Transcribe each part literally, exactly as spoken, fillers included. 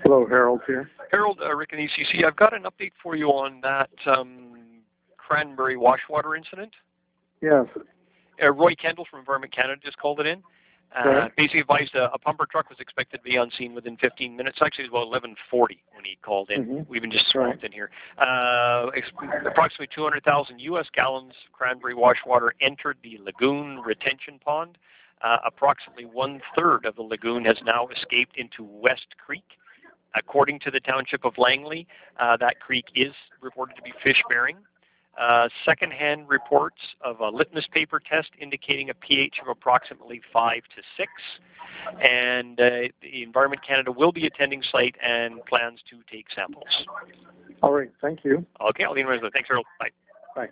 Hello, Harold here. Harold, uh, Rick and E C C, I've got an update for you on that um, Cranberry washwater incident. Yes. Uh, Roy Kendall from Environment Canada just called it in. Uh, Right. Basically advised a, a pumper truck was expected to be on scene within fifteen minutes. Actually, it was about eleven forty when he called in. Mm-hmm. We've been just swamped Right. in here. Uh, ex- approximately two hundred thousand U S gallons of cranberry washwater entered the lagoon retention pond. Uh, approximately one-third of the lagoon has now escaped into West Creek. According to the Township of Langley, uh, that creek is reported to be fish-bearing. Uh, second-hand reports of a litmus paper test indicating a pH of approximately five to six. And uh, the Environment Canada will be attending site and plans to take samples. All right. Thank you. Okay, I'll leave it with Thanks, Harold. Bye. Bye.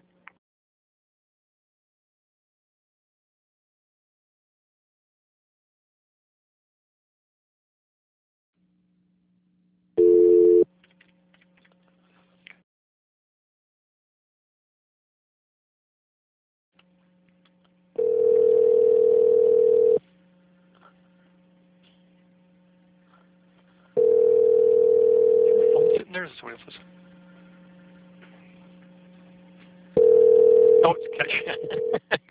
There's somebody else. Oh, it's catch.